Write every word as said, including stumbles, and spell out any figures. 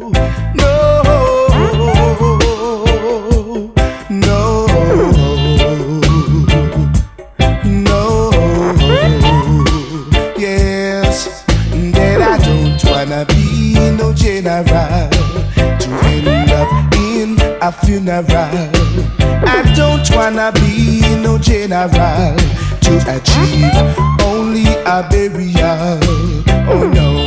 no, no, no, yes, that I don't wanna be no general to end up in a funeral. I don't wanna be no general to achieve only a burial. Oh no.